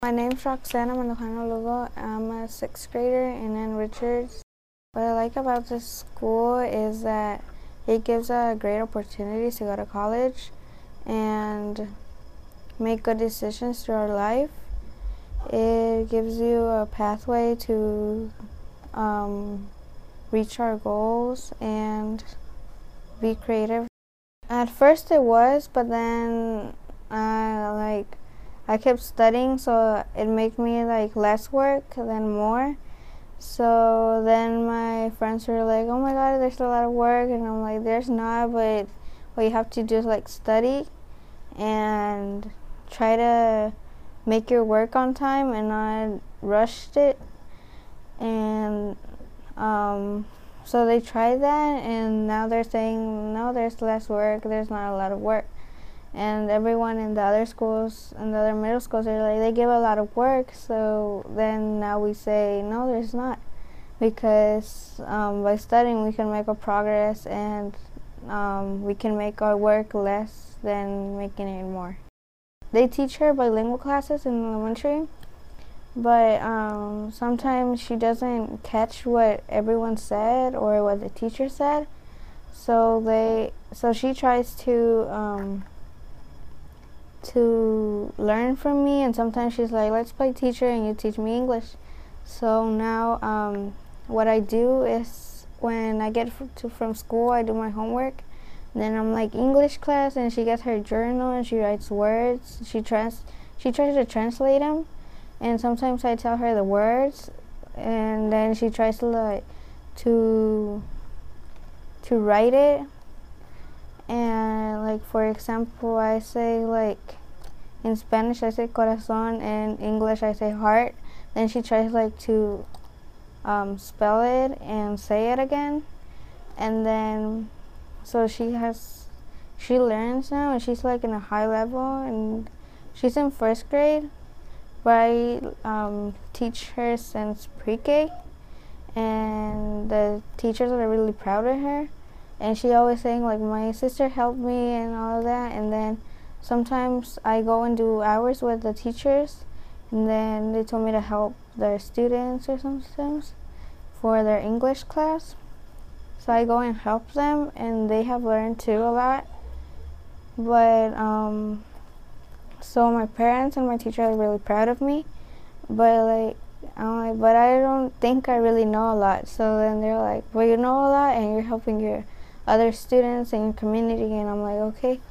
My name's Roxana Mandujano Lugo. I'm a sixth grader in Ann Richards. What I like about this school is that it gives great opportunities to go to college and make good decisions through our life. It gives you a pathway to reach our goals and be creative. At first it was, but then I kept studying, so it made me less work than more. So then my friends were like, "Oh my God, there's a lot of work," and I'm like, "There's not, but what you have to do is study and try to make your work on time and not rush it." And so they tried that, and now they're saying, "No, there's less work. There's not a lot of work." And everyone in the other schools, in the other middle schools, are like, they give a lot of work. So then now we say, no, there's not. Because by studying, we can make a progress, and we can make our work less than making it more. They teach her bilingual classes in elementary, but sometimes she doesn't catch what everyone said or what the teacher said. So she tries to learn from me, and sometimes she's like, "Let's play teacher and you teach me English." So now what I do is when I get from school, I do my homework. Then I'm English class, and she gets her journal and she writes words. She tries to translate them, and sometimes I tell her the words, and then she tries to write it. And for example, I say in Spanish I say corazón, and in English I say heart. Then she tries to spell it and say it again, and then so she learns now, and she's in a high level, and she's in first grade. But I teach her since pre-K, and the teachers are really proud of her. And she always saying my sister helped me and all of that. And then sometimes I go and do hours with the teachers, and then they told me to help their students or sometimes for their English class. So I go and help them, and they have learned too a lot. But so my parents and my teacher are really proud of me. But but I don't think I really know a lot. So then they're like, "Well, you know a lot, and you're helping your other students in your community," and I'm like, "Okay."